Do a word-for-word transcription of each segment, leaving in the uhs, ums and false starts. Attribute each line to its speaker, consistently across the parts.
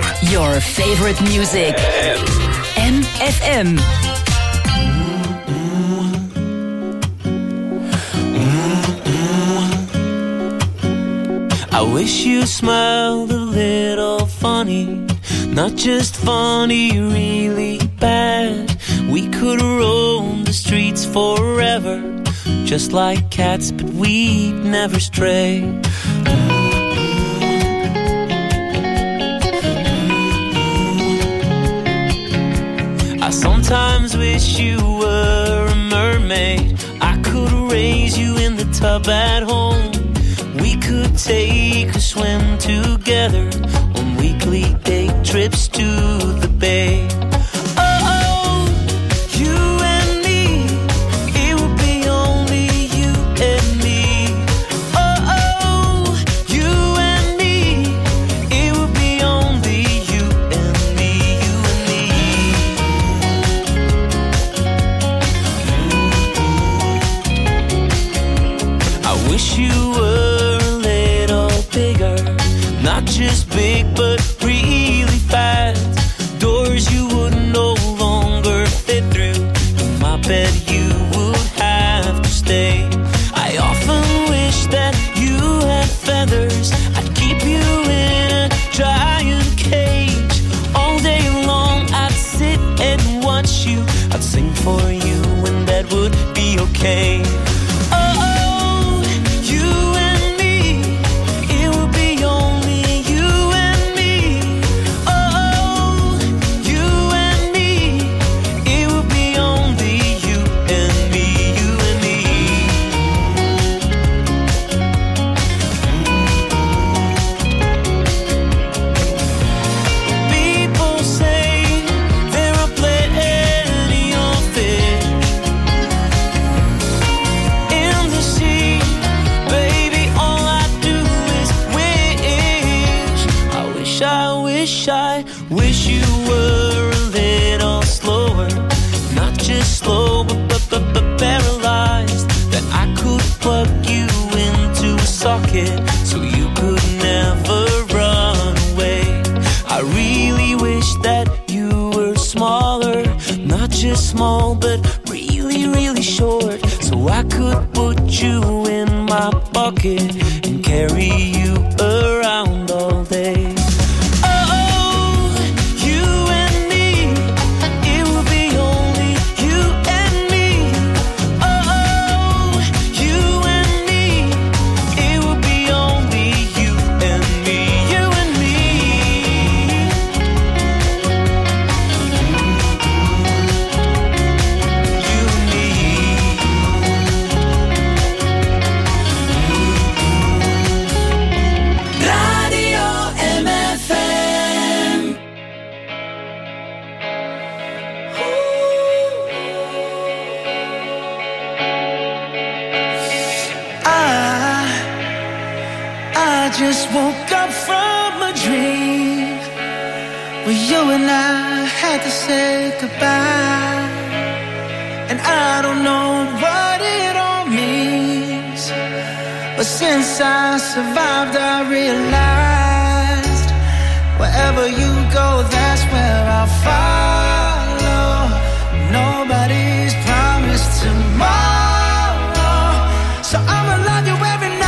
Speaker 1: vier.
Speaker 2: Your favorite music. M F M.
Speaker 3: I wish you smiled a little funny, not just funny, really bad. We could roam the streets forever, just like cats, but we'd never stray. I sometimes wish you were a mermaid. I could raise you in the tub at home. We could take a swim together on weekly day trips to the bay. Oh, you and me, it would be only you and me. Oh, you and me, it would be only you and me, you and me. I wish you were not just big, but really fast. Doors you would no longer fit through. In my bed you would have to stay. I often wish that you had feathers. I'd keep you in a giant cage. All day long I'd sit and watch you. I'd sing for you and that would be okay. So you could never run away. I really wish that you were smaller, not just small, but really, really short. So I could put you in my pocket and carry you around all day.
Speaker 4: Just woke up from a dream where you and I had to say goodbye. And I don't know what it all means, but since I survived I realized wherever you go, that's where I'll follow. Nobody's promised tomorrow, so I'ma love you every night.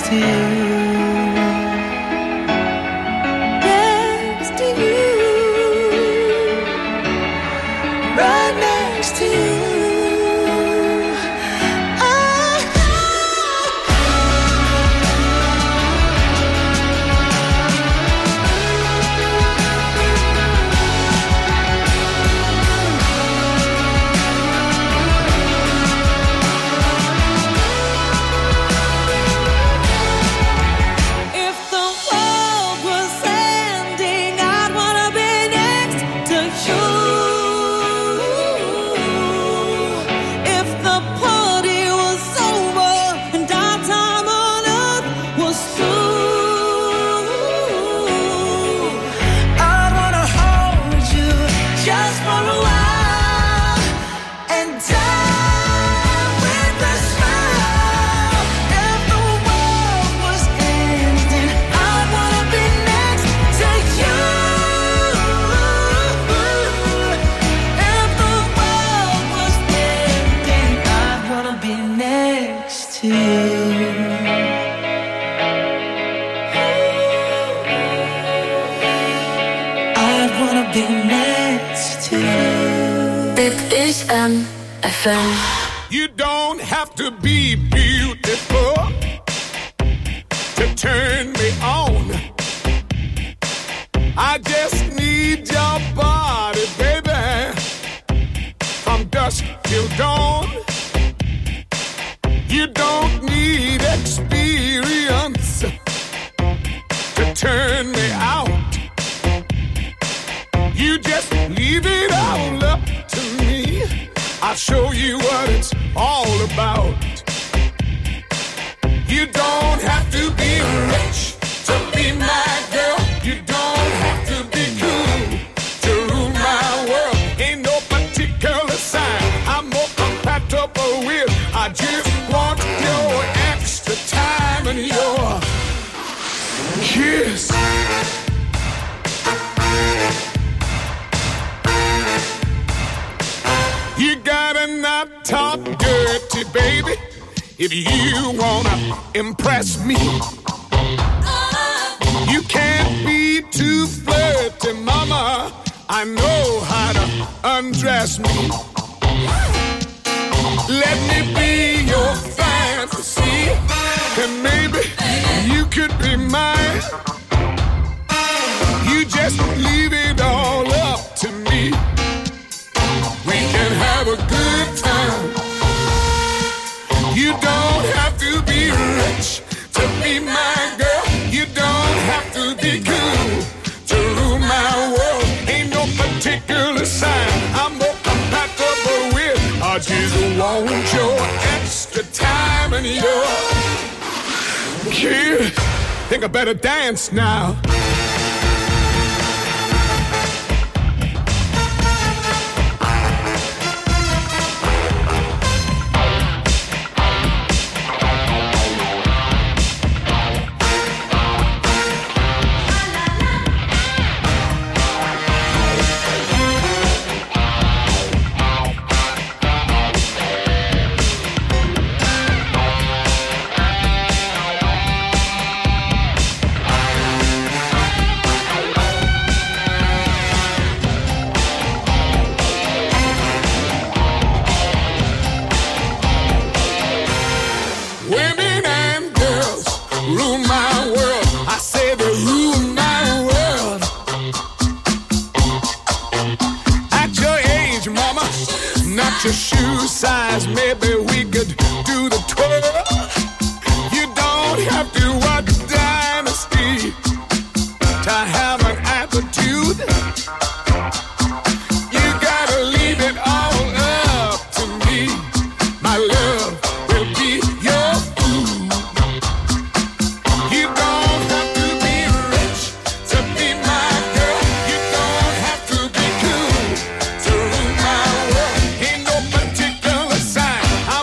Speaker 4: to you. Next to you. Right next to you.
Speaker 2: F M.
Speaker 1: You don't have to be beautiful to turn me on. I just need your body, baby, from dusk till dawn. You don't need experience to turn me out. You just leave it all up to me. I'll show you what it's all about. You don't have to be rich to be my girl. You don't have to be cool to rule my world. Ain't no particular sign I'm more compatible with. I just want your extra time and your kiss. You gotta not talk dirty, baby, if you wanna impress me. You can't be too flirty, mama. I know how to undress me. Let me be your fantasy, and maybe you could be mine. You just leave it all up to me. We can have a good time. You don't have to be rich to be my girl. You don't have to be cool to rule my world. Ain't no particular sign I'm more compatible with. I just want your extra time and your kiss. Think I better dance now. Your shoe size, maybe we could do the twirl. You don't have to watch Dynasty to have an attitude. You gotta leave it all up to me. My love will be your food. You don't have to be rich to be my girl. You don't have to be cool to rule my world. Ain't no particular sign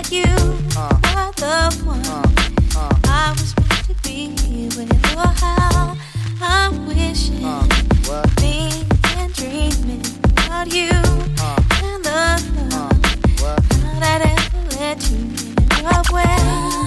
Speaker 5: you are the one I was meant to be with. Oh, how I'm wishing, thinking, dreaming about you and the love how that ever let you in your way.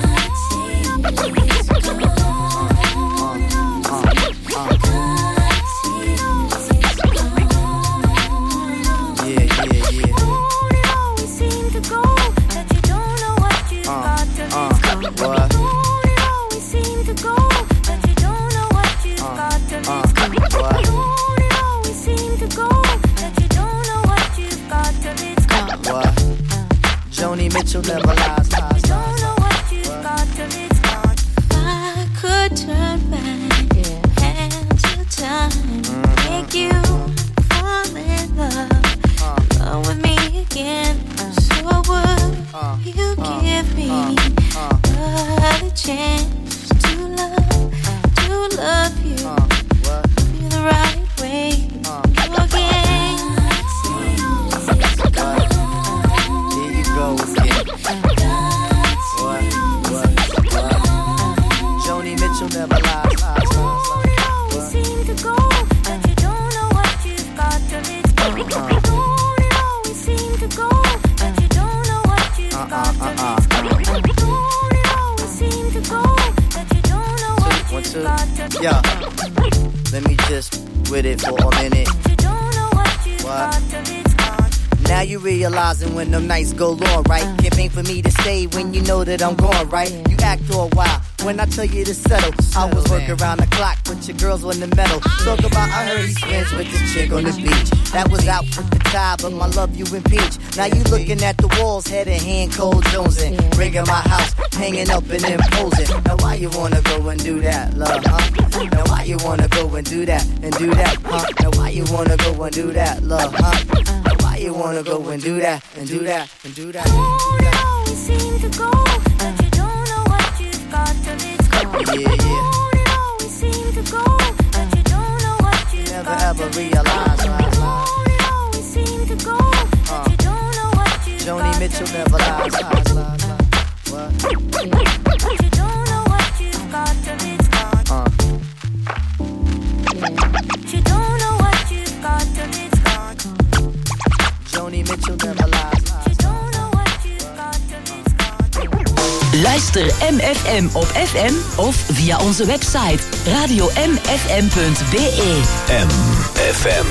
Speaker 6: Mitchell never lies, lies,
Speaker 5: you don't know what you've got till it's gone. If I could turn back yeah. and till time mm-hmm. make you fall in love, uh. love with me again. Uh. So would uh. you uh. give me uh. another chance to love, uh. to love you, uh. be the right way uh. again.
Speaker 6: Go again. What? What? What? Joni Mitchell never lies. lies, lies, lies.
Speaker 5: Always seem to go, but you don't know what you've got till it's gone. Uh-uh. Always seem to go, but you don't know what you've uh-uh, got till uh-uh. it's gone. Always seem to go, but you don't know what
Speaker 6: One,
Speaker 5: you've
Speaker 6: two.
Speaker 5: got till it's
Speaker 6: Yeah. Let me just with it for a minute.
Speaker 5: You don't know what you've
Speaker 6: what?
Speaker 5: got till it's gone.
Speaker 6: Now you realizing when them nights go long, right? It ain't for me to stay when you know that I'm gone, right? You act all wild when I tell you to settle. I was working around the clock, but your girls on the metal. Talk about I heard he's friends with this chick on the beach. That was out with the tie, but my love you impeach. Now you looking at the walls, head in hand, cold jonesing. Rigging my house, hanging up and imposing. Now why you wanna go and do that, love, huh? Now why you wanna go and do that, and do that, huh? Now why you wanna go and do that, love, huh? Now why you wanna go and do that, and do that, and do that, and do that.
Speaker 5: Always seem to go, but you don't know what you've got till it's gone.
Speaker 6: Yeah, yeah.
Speaker 5: Always seem to go, but you don't know what you've
Speaker 6: Never
Speaker 5: got
Speaker 6: ever realize, lies, lies.
Speaker 5: Always seem to go, but you don't know what you've got.
Speaker 6: Joni Mitchell never lies, lies, lies, lies. What?
Speaker 5: But you don't know what you've got till it's gone.
Speaker 6: Uh.
Speaker 5: You don't know what you've got till it's gone.
Speaker 6: Joni Mitchell never lies, lies.
Speaker 5: You don't know what you've got till it's gone.
Speaker 2: Luister M F M op F M of via onze website radio m f m punt b e.
Speaker 7: M F M.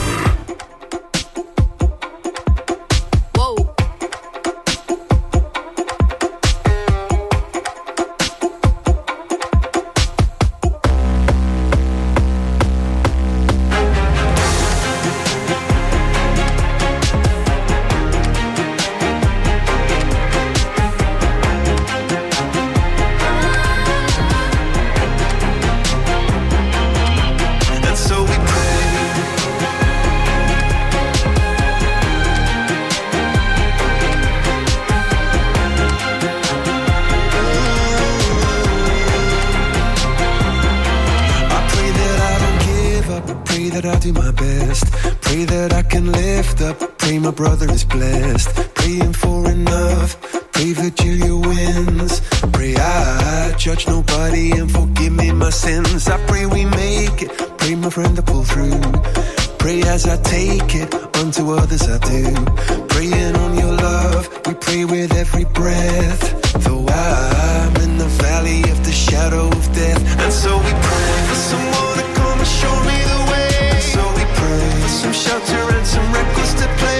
Speaker 8: My brother is blessed, praying for enough, pray Virgilia wins, pray I judge nobody and forgive me my sins. I pray we make it, pray my friend to pull through, pray as I take it, unto others I do, praying on your love, we pray with every breath, though I'm in the valley of the shadow of death, and so we pray for someone to come and show me the way, and so we pray for some shelter and some records to play.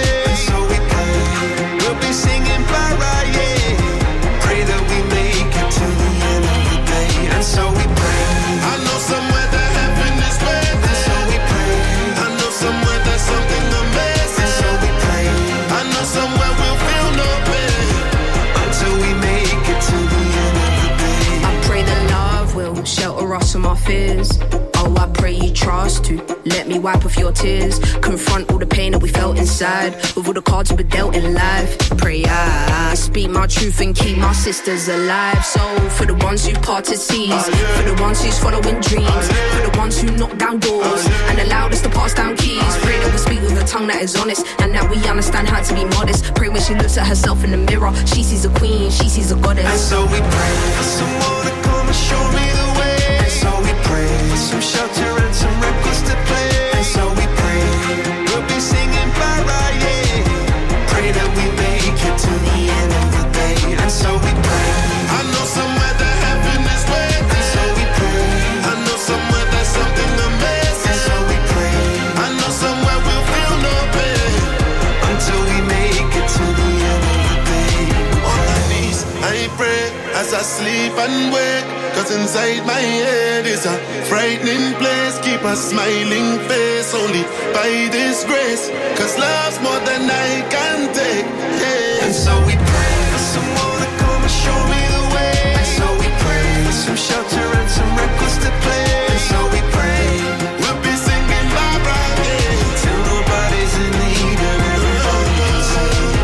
Speaker 8: Singing para, yeah. Pray that we make it to the end of the day. And so we pray.
Speaker 1: I know somewhere that heaven is waiting.
Speaker 8: And so we pray.
Speaker 1: I know somewhere there's something amazing.
Speaker 8: And so we pray.
Speaker 1: I know somewhere we'll feel no pain
Speaker 8: until we make it to the end of the day.
Speaker 9: I pray that love will shelter us from our fears.
Speaker 7: Oh, I pray you trust to let me wipe off your tears, confront all the pain that we felt inside, with all the cards we were dealt in life. Pray I speak my truth and keep my sisters alive. So for the ones who parted seas, for the ones who's following dreams, for the ones who knock down doors and allowed us to pass down keys. Pray that we speak with a tongue that is honest and that we understand how to be modest. Pray when she looks at herself in the mirror, she sees a queen, she sees a goddess.
Speaker 8: And so we pray for someone to come and show me the way. And so we pray for some shelter and some records to play. And so we pray we'll be singing bye-bye, yeah. Pray that we make it to the end of the day. And so we pray. I know somewhere that heaven is waiting. And so we pray. I know somewhere there's something amazing. And so we pray. I know somewhere we'll feel no pain until we make it to the end of the day. On my knees, I pray as I sleep and wake, cause inside my head is a frightening place. Keep a smiling face only by this grace, cause love's more than I can take, yeah. And so we pray for someone to come and show me the way. And so we pray for some shelter and some records to play. And so we pray we'll be singing bye-bye, yeah, till nobody's in need of everybody can sing.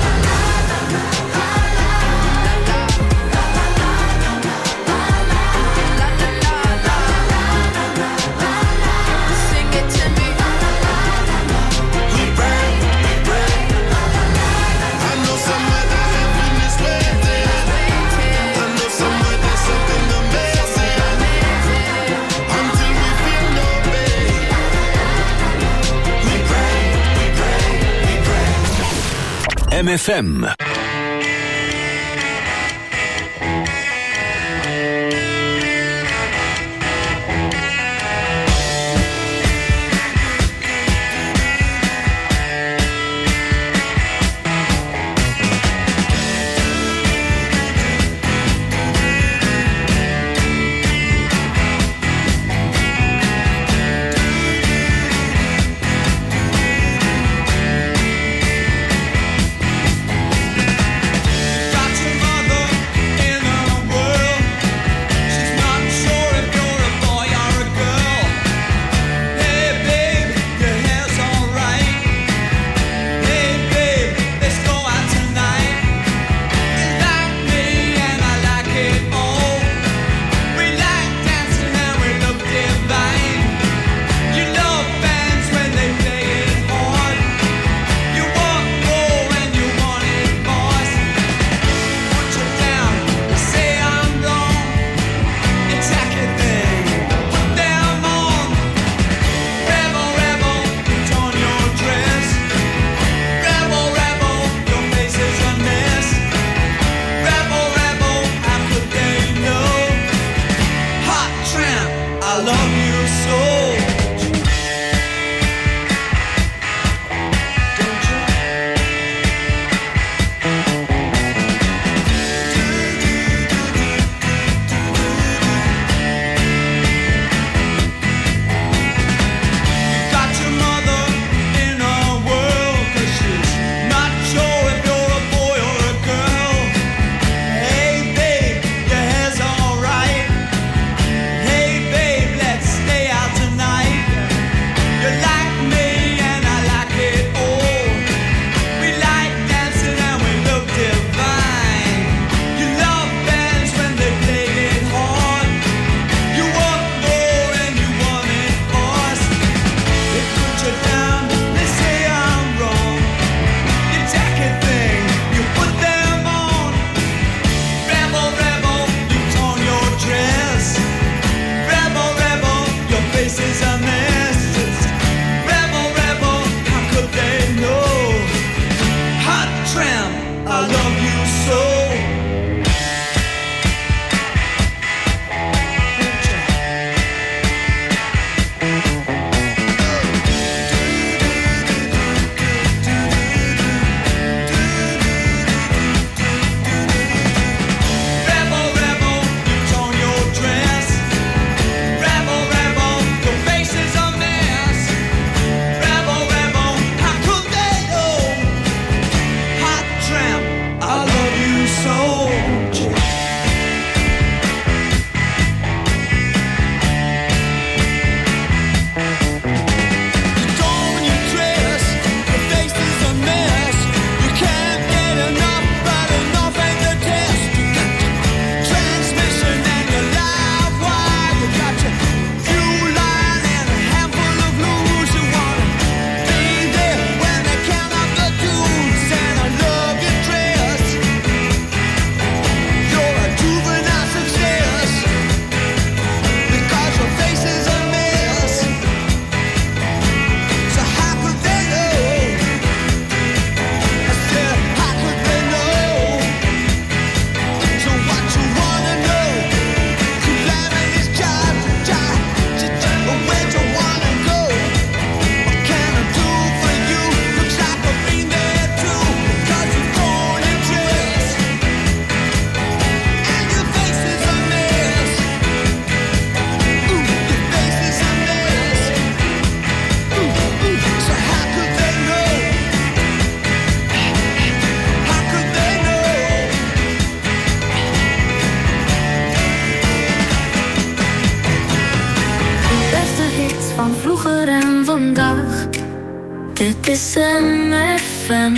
Speaker 9: M F M.
Speaker 5: Dit is M F M.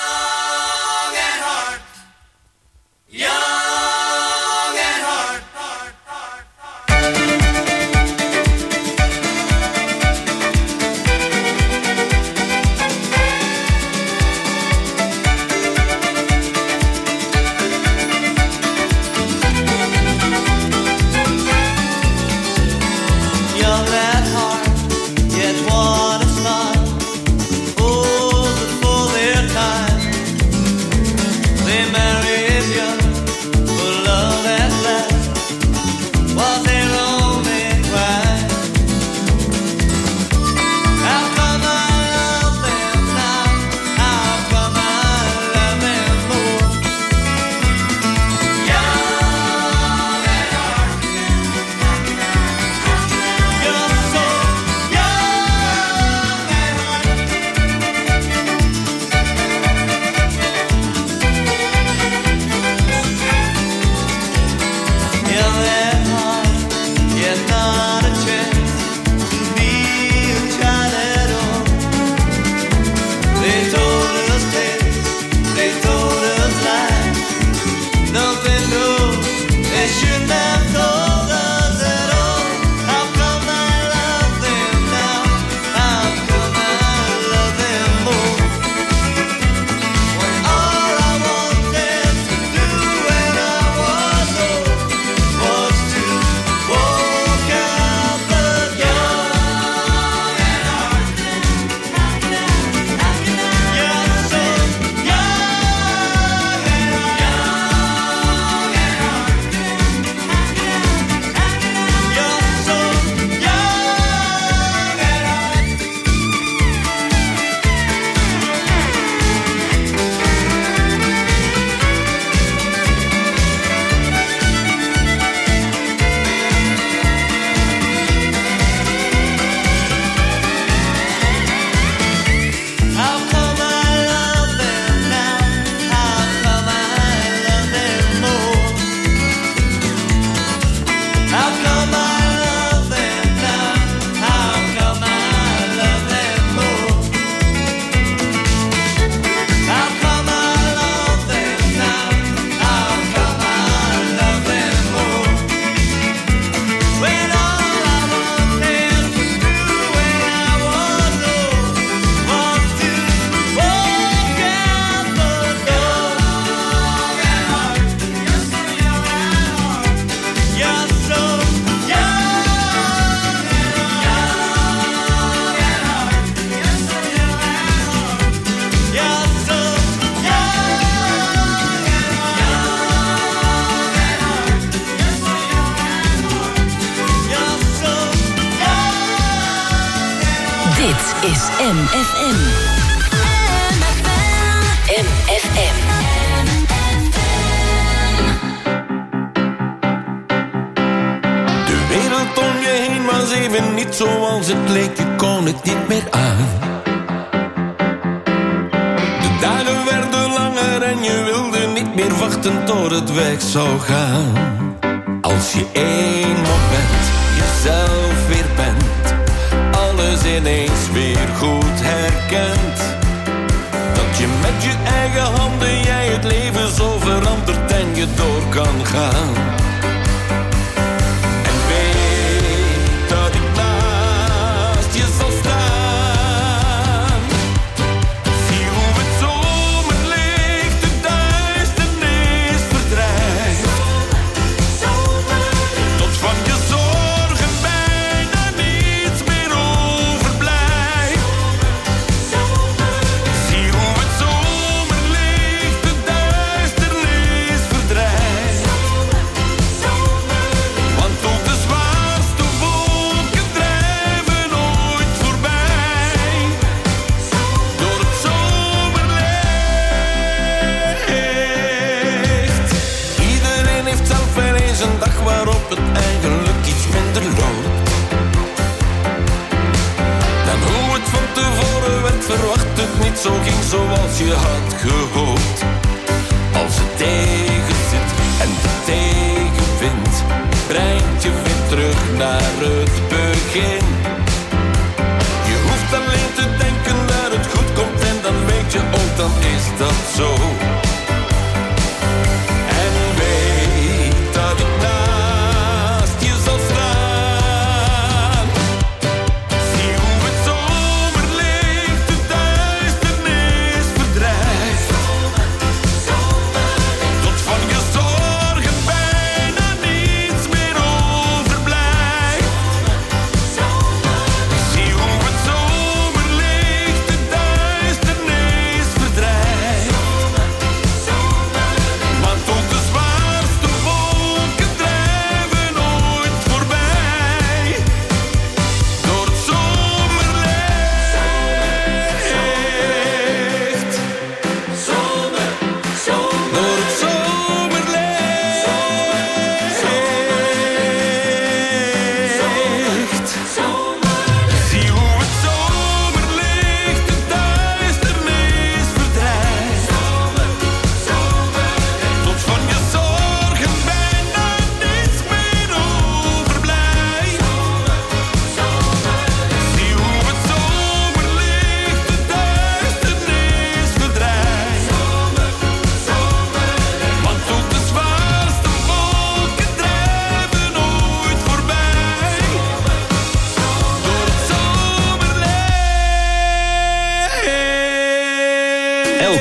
Speaker 2: M F M. M F M.
Speaker 8: De wereld om je heen was even niet zoals het leek, je kon het niet meer aan. De dagen werden langer en je wilde niet meer wachten tot het weg zou gaan. Als je één moment jezelf weer bent, alles ineens weer goed herkent, dat je met je eigen handen jij het leven zo verandert en je door kan gaan. En weet dat ik naast je zal staan. Zie hoe het zomerlicht de duisternis verdrijft, tot van je zorgen bijna niets meer overblijft. Zie hoe het zomerlicht de duisternis verdrijft, want ook de zwaarste wolken drijven ooit voorbij door het zomerlicht. Iedereen heeft zelf wel eens een dag waarop het eigenlijk iets minder loopt dan hoe het van tevoren werd verwacht, het niet zo ging zoals je had gehoopt. Als het tegen zit en de tegenwind brengt je weer terug naar het begin. Je hoeft alleen te denken dat het goed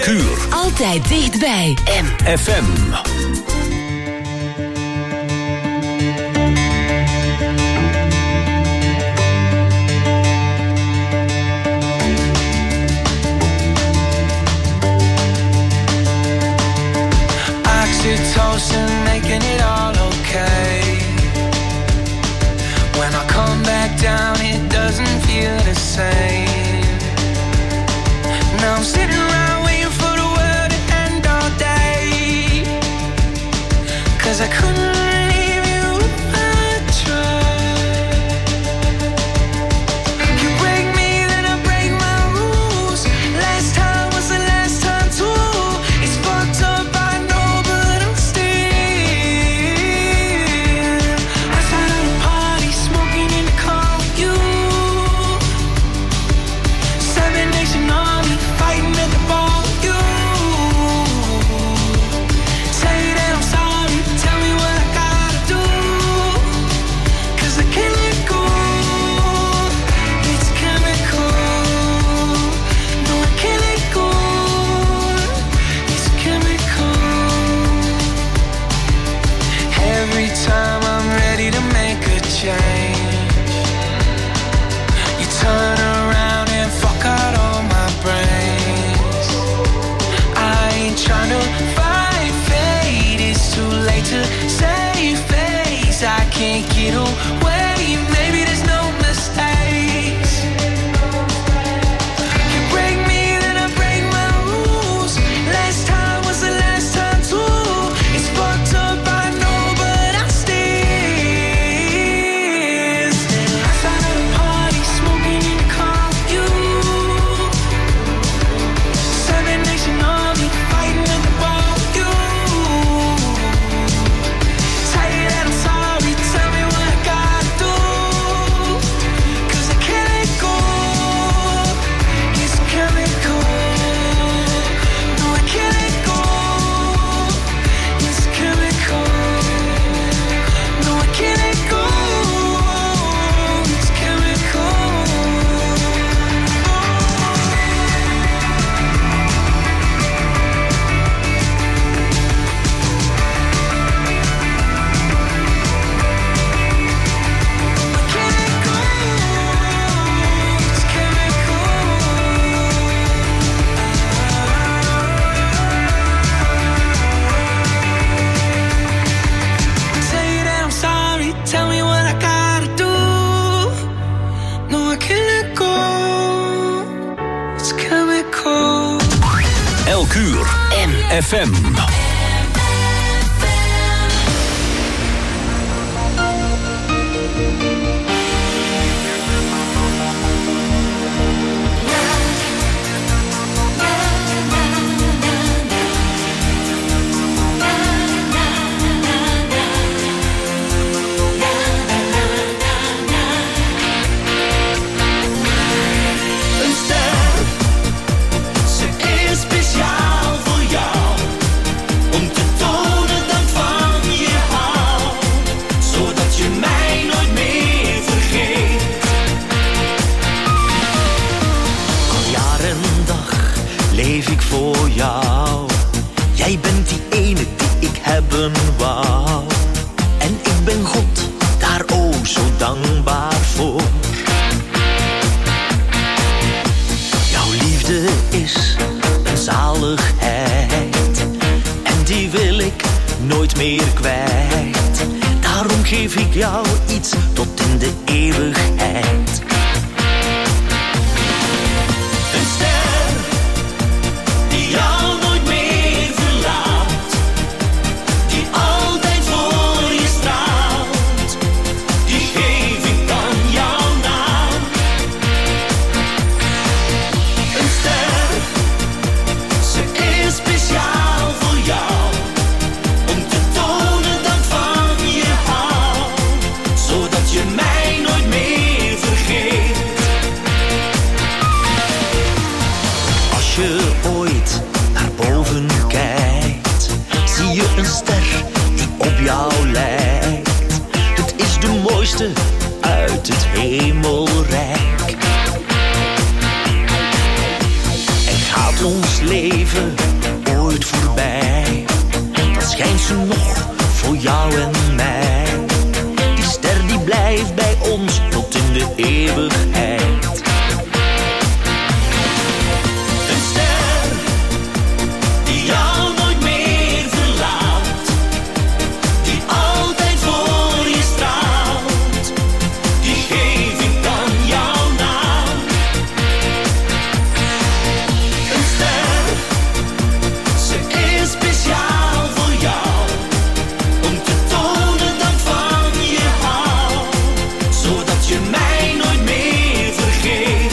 Speaker 2: uur. Altijd dichtbij. M F M.
Speaker 4: Oxytocin making it all okay. When I come back down, it doesn't feel the same. Now I'm sitting around waiting for the world to end all day. Cause I couldn't leave you if I tried. You break me, then I break my rules. Last time was the last time too. It's fucked up, I know, but I'm still outside of the party, smoking in the car with you. Seven Nation Army, fighting at the bar with you. Say that I'm sorry, tell me what I gotta do. Cause I can't let go. It's chemical. No, I can't let go. It's chemical. Every time I'm ready to make a change, you turn around and fuck out all my brains. I ain't tryna fight fate, it's too late to save face. I can't get away, maybe there's no mistakes. You break me, then I break my rules. Last time was the last time too. It's fucked up, I know, but I still outside of the party, smoking in the car with you. Seven Nation Army, fighting at the bar with you. Say that I'm sorry, tell me what I gotta do. Cause I can't let go. It's chemical. No, I can't let go. It's chemical. No, I can't let go. It's chemical. Say that I'm sorry, tell me what I gotta do. No, I can't let go. It's chemical.
Speaker 2: Elk uur. M F M.
Speaker 1: Een ster, ze is speciaal voor jou. Om te tonen dat van je hou, zodat je mij nooit meer vergeet.
Speaker 9: Al jaar en dag leef ik voor jou. Jij bent die ene die ik hebben wou. En ik ben God daar oh zo dankbaar voor. Jouw liefde is een zaligheid. En die wil ik nooit meer kwijt. Daarom geef ik jou iets tot in de eeuwigheid.
Speaker 1: Een ster die jou nooit meer verlaat, die altijd voor je straalt, die geef ik dan jouw naam. Een ster, ze is speciaal voor jou. Om te tonen dat van je hou, zodat je mij nooit meer vergeet.
Speaker 9: Als je ooit naar boven kijkt, zie je een ster die op jou lijkt. Het is de mooiste uit het hemelrijk. En gaat ons leven leven ooit voorbij, dan schijnt ze nog voor jou en mij. Die ster die blijft bij ons tot in de eeuwigheid. Een ster die jou nooit meer verlaat, die altijd voor je straalt, die geef ik dan jouw naam. Een ster, ze is speciaal voor jou, om te tonen dat van je hou, zodat je mij nooit meer vergeet.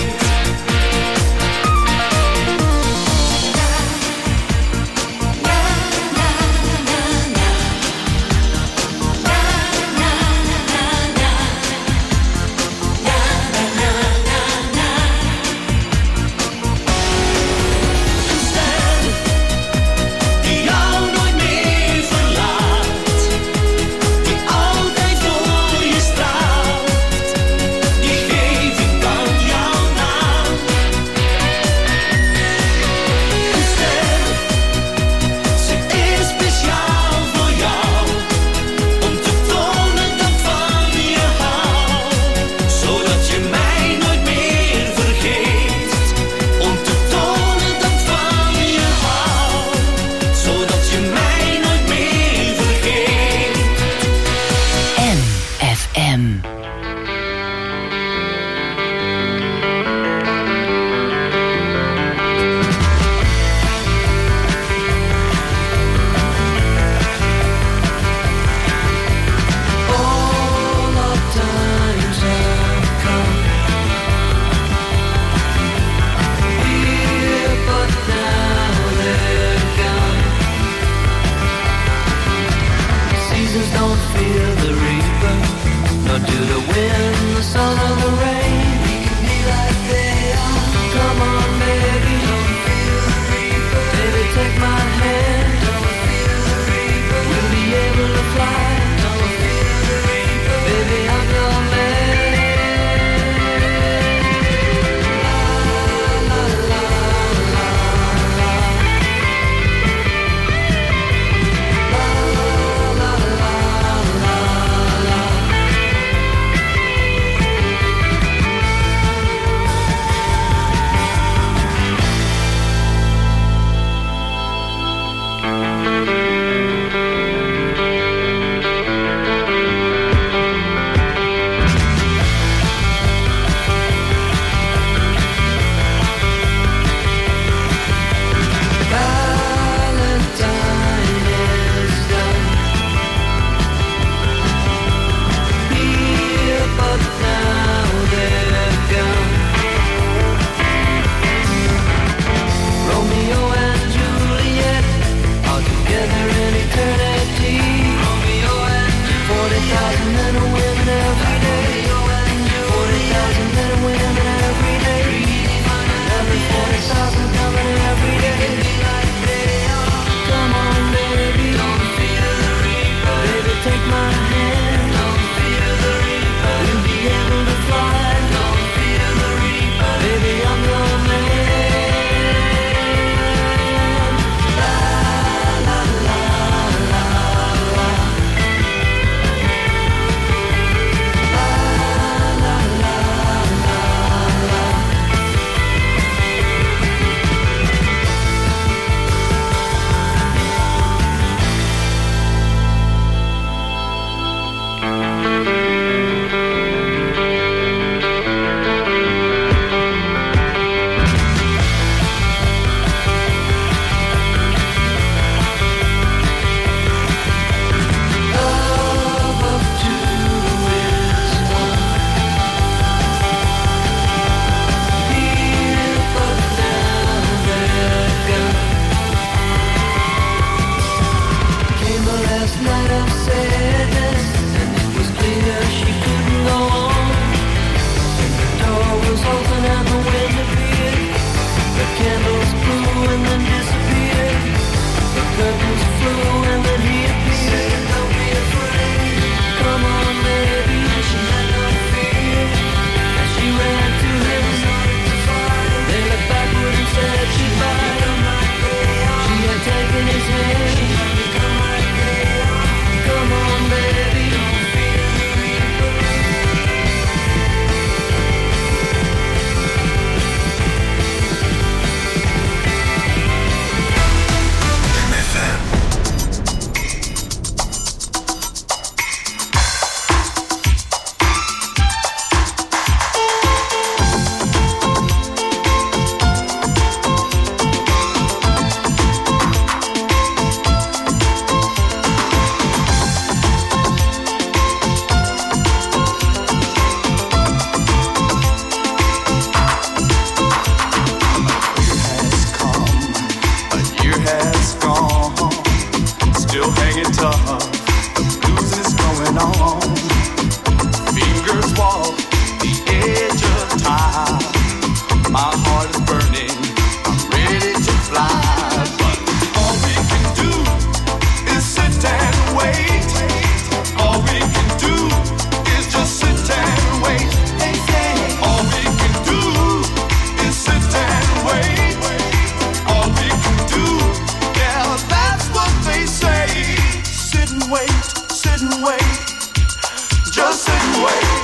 Speaker 9: Een ster die jou nooit meer verlaat, die altijd voor je straalt, die geef ik dan jouw naam. Een ster, ze is speciaal voor jou, om te tonen dat van je hou, zodat je mij nooit meer vergeet. Om te tonen dat van je hou, zodat je mij nooit meer vergeet.
Speaker 2: M F M.
Speaker 4: All of times have come here, but now they're gone. Seasons don't fear the reaper, nor do the wind, the sun, or the rain. We can be like they are. Come on, baby, don't feel the reaper. Baby, take my hand. Don't feel the reaper. We'll be able to fly. Don't feel the reaper. Baby, I'm your man. La la la la la. La la la la.
Speaker 10: sit and wait. Just sit and wait.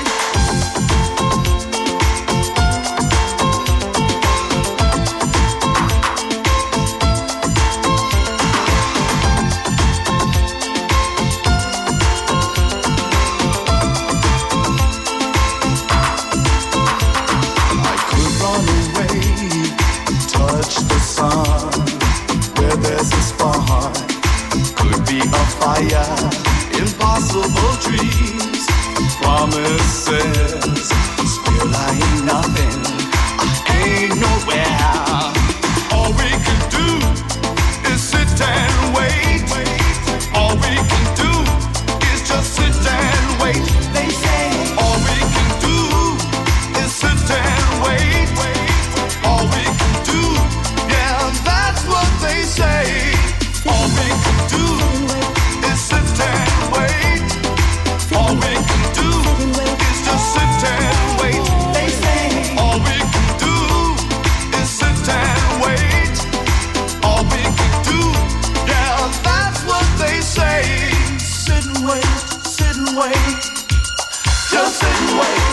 Speaker 10: Fire, impossible dreams, promises. Still I ain't nothing, I ain't nowhere. All we can do is sit and wait. All we can do is just sit and wait. They say all we can do is sit and wait. All we can do, yeah, that's what they say. All we can do is sit and wait. All we can do is just sit and wait. They say all we can do is sit and wait. All we can do, yeah, that's what they say. Sit and wait, sit and wait. Just sit and wait.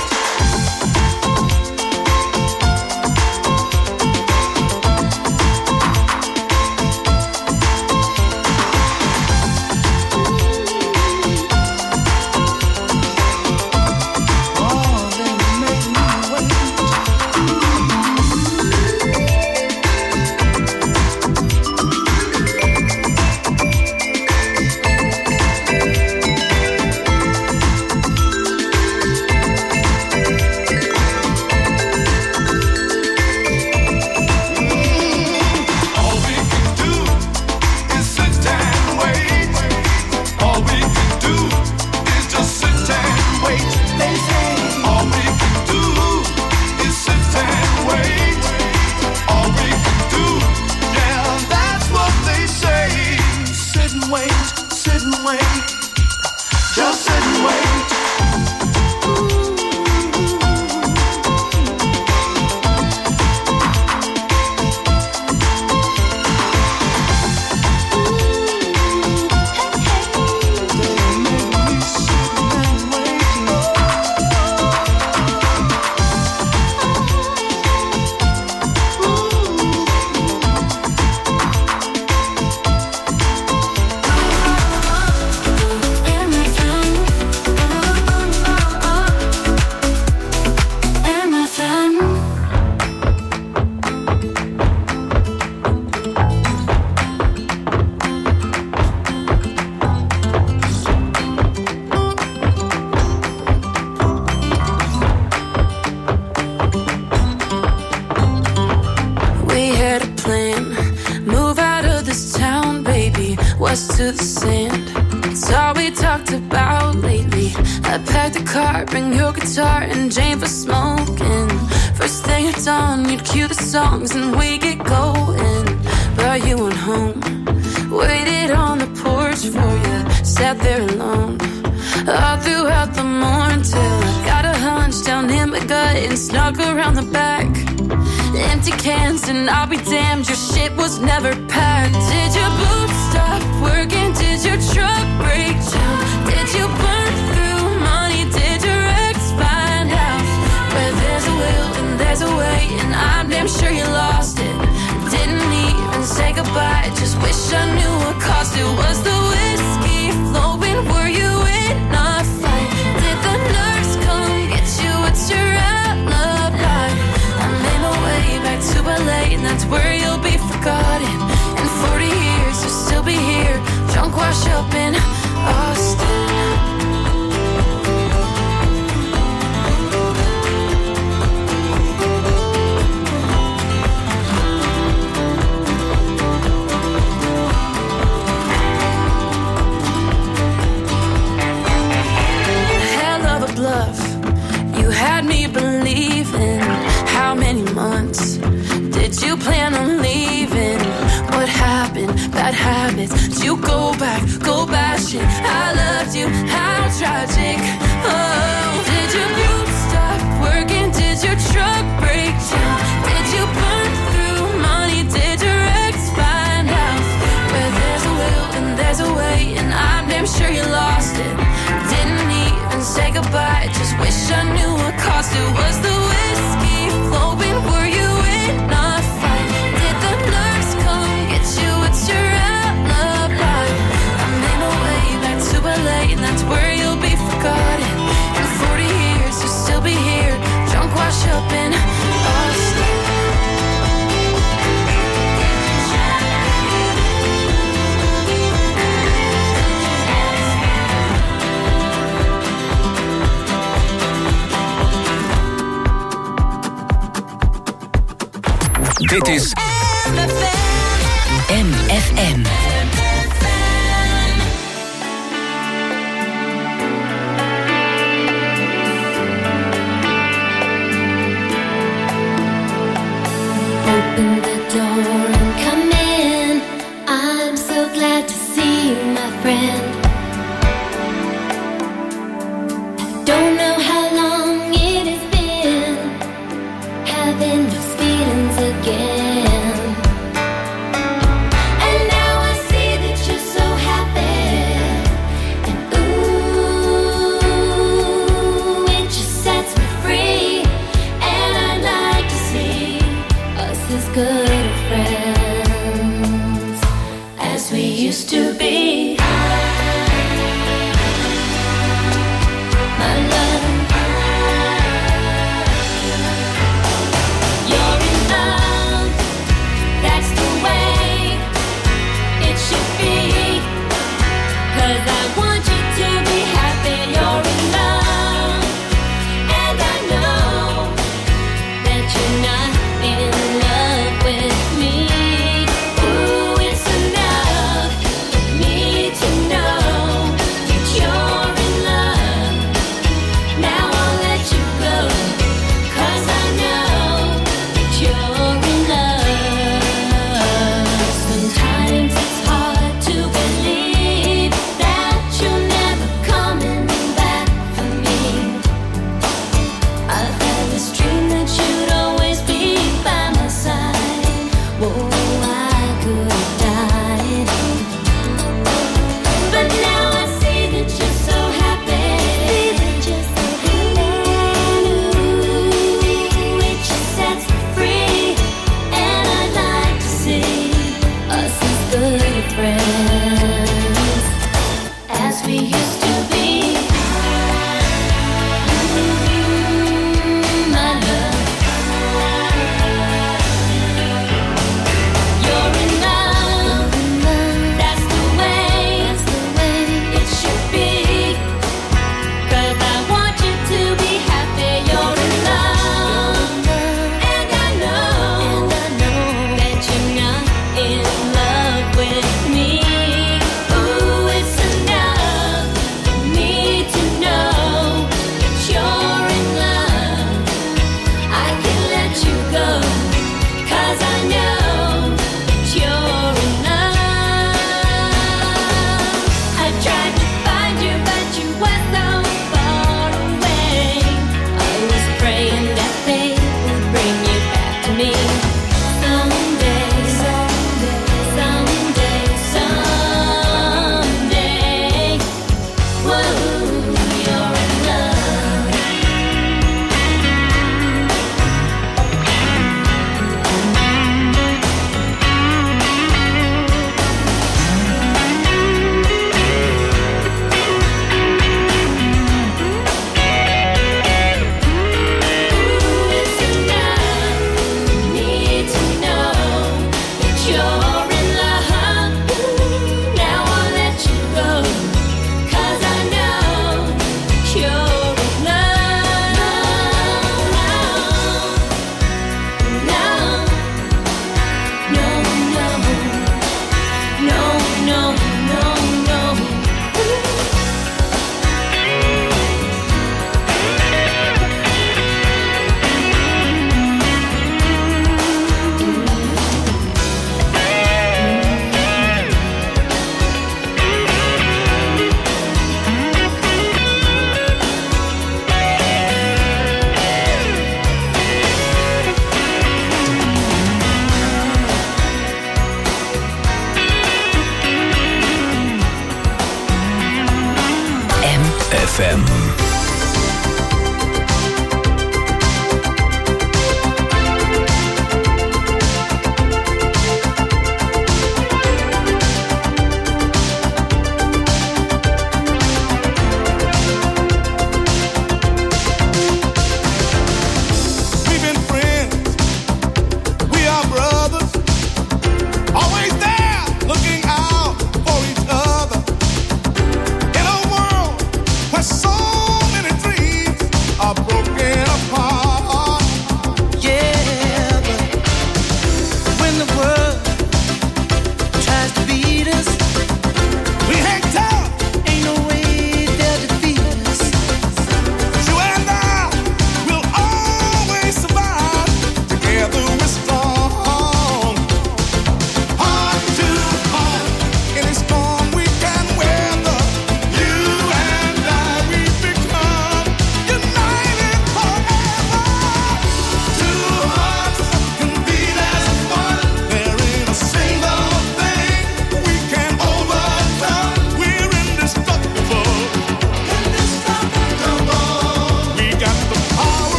Speaker 11: To the sand, it's all we talked about lately. I packed a car, bring your guitar and Jane for smoking. First thing at dawn, you'd cue the songs and we get going. But you went home, waited on the porch for you, sat there alone all throughout the morning till I got a hunch down in my gut and snuck around the back. Empty cans and I'll be damned, your shit was never packed. Did your boots stop working? Did your truck break down? Did you burn through money? Did your ex find out? Where there's a will and there's a way, and I'm damn sure you lost it. Didn't even say goodbye, just wish I knew what cost it. Was the whiskey flowing? Were you in a fight? Did the nurse come get you? What's your alibi? I made my way back to L A, and that's where you'll be forgotten. In forty years you'll still be here, drunk, wash up in Austin. Hell of a bluff, you had me believing. How many months did you plan on leaving? What happened? Bad habits. Did you go back, go bashing? I loved you, how tragic. Oh, did your boots stop working? Did your truck break down? Did you burn through money? Did your ex find out? Where there's a will and there's a way, and I'm damn sure you lost it.
Speaker 12: Dit is
Speaker 2: M F M.
Speaker 5: Open the door and come in. I'm so glad to see you, my friend. I don't know how long it has been having those feelings again. And now I see that you're so happy. And ooh, it just sets me free. And I'd like to see us as good of friends as we used to be. My love, you're in love. That's the way it should be. 'Cause I want you to be happy. You're in love, and I know that you're not in love with me. Ooh, it's enough for me to know that you're in love. Now I'll let you go, 'cause I know that you're in love. Sometimes it's hard to believe that you're never coming back for me. I've had this dream that you'd always be by my side. Whoa, I could have died. But now I see that you're so happy. Ooh, it just sets me free. And I'd like to see us as good friends as we used to be. My love, you're in love. That's the way it should be. 'Cause I want you to be happy. You're in love, and I know that you're not in love with me. Ooh, it's enough for me to know that you're in love. I can let you go, 'cause I know that you're in love. I tried to find you, but you were so far away. I was praying that they would bring you back to me. Someday, someday, someday, someday. Whoa, you're in love. Ooh, it's enough for me to know that you're in love. Ooh, now I'll let you go, 'cause I know that you're in love. No, no, no, no, no, no, no.
Speaker 12: M F M.
Speaker 1: We've been friends, we are brothers, always there looking out for each other. In a world where so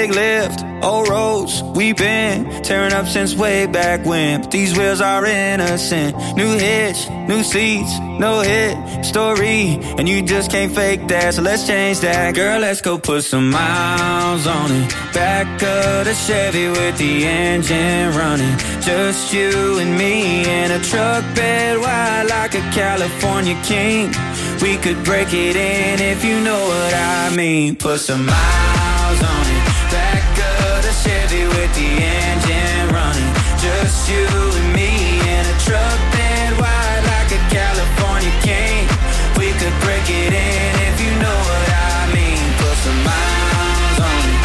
Speaker 13: big lift, old roads we've been tearing up since way back when. But these wheels are innocent. New hitch, new seats, no hit story, and you just can't fake that. So let's change that, girl. Let's go put some miles on it. Back of the Chevy with the engine running. Just you and me in a truck bed wide like a California king. We could break it in if you know what I mean. Put some miles on it. Back of the Chevy with the engine running. Just you and me in a truck bed wide like a California king. We could break it in if you know what I mean. Put some miles on it.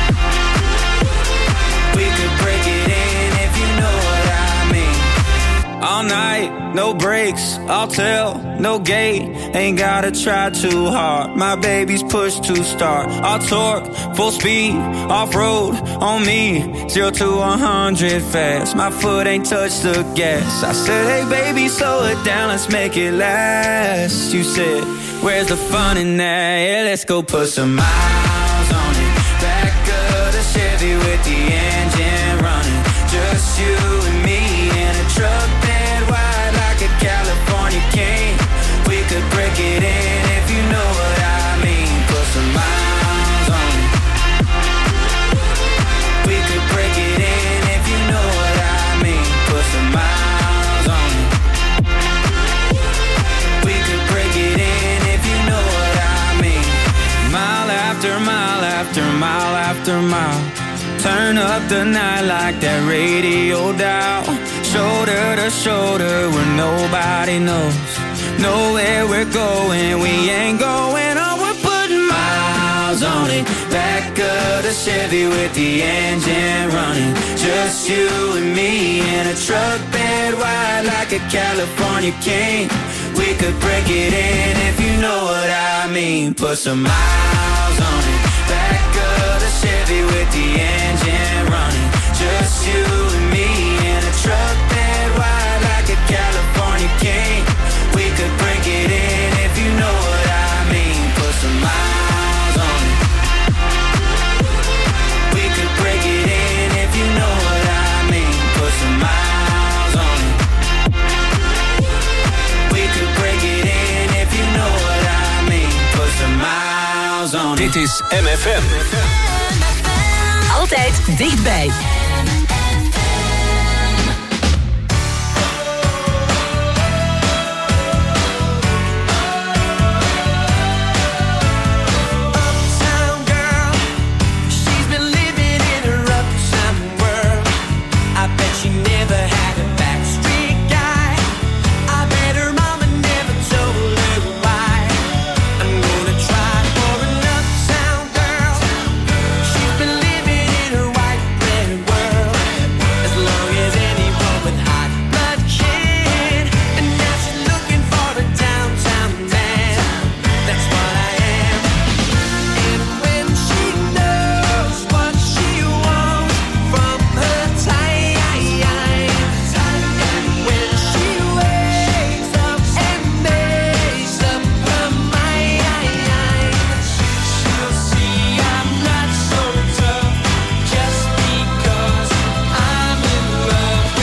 Speaker 13: We could break it in if you know what I mean. All night, no breaks, I'll tell, no gate. Ain't gotta try too hard. My baby's push to start. I'll torque, full speed, off-road on me. Zero to a hundred fast. My foot ain't touched the gas. I said, hey baby, slow it down, let's make it last. You said, where's the fun in that? Yeah, let's go put some miles on it. Back of the Chevy with the engine running. Just you and me in a truck bed wide like a California king. We could break it in if you know what I mean. Put some miles on it. We could break it in if you know what I mean. Put some miles on it. We could break it in if you know what I mean. Mile after mile after mile after mile. Turn up the night like that radio dial. Shoulder to shoulder where nobody knows. Nowhere we're going, we ain't going on. We're putting miles on it. Back of the Chevy with the engine running. Just you and me in a truck bed wide like a California king. We could break it in if you know what I mean. Put some miles on it. Back of the Chevy with the engine running. Just you and me in a truck bed wide like a California king. We could break it in if you know what I mean. Put some miles on it. We could break it in if you know what I mean. Put some miles on it. We could break it in if you know what I mean. Put some miles on it.
Speaker 12: Dit is M F M.
Speaker 2: Altijd dichtbij.